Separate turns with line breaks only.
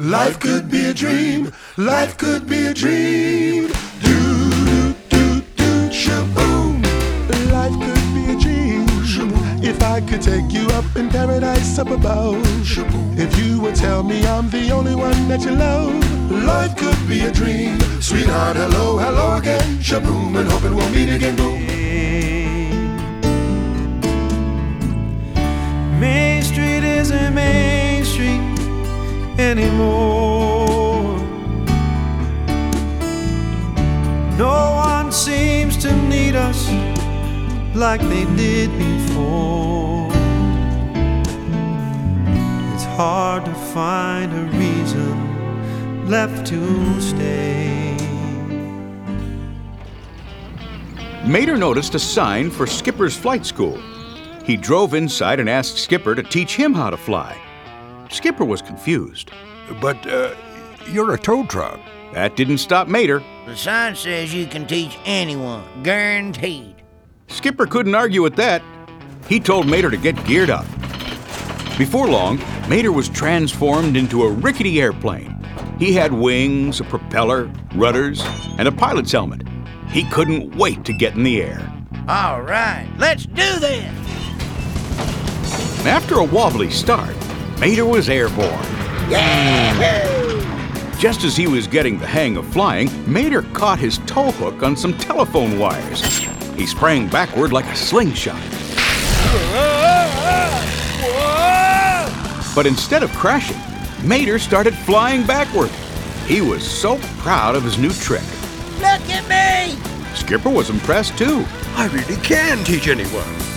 Life could be a dream. Life could be a dream. Do, do, do, shaboom. Life could be a dream. Shaboom. If I could take you up in paradise up above. Shaboom. If you would tell me I'm the only one that you love. Life could be a dream. Sweetheart, hello, hello again. Shaboom, and hoping we'll meet again. Boom.
Main Street isn't Main Street anymore. No one seems to need us like they did before. It's hard to find a reason left to stay.
Mater noticed a sign for Skipper's flight school. He drove inside and asked Skipper to teach him how to fly. Skipper was confused.
But, you're a tow truck.
That didn't stop Mater.
The sign says you can teach anyone, guaranteed.
Skipper couldn't argue with that. He told Mater to get geared up. Before long, Mater was transformed into a rickety airplane. He had wings, a propeller, rudders, and a pilot's helmet. He couldn't wait to get in the air.
All right, let's do this.
After a wobbly start, Mater was airborne. Just as he was getting the hang of flying, Mater caught his tow hook on some telephone wires. He sprang backward like a slingshot. But instead of crashing, Mater started flying backward. He was so proud of his new trick.
Look at me!
Skipper was impressed too.
I really can teach anyone.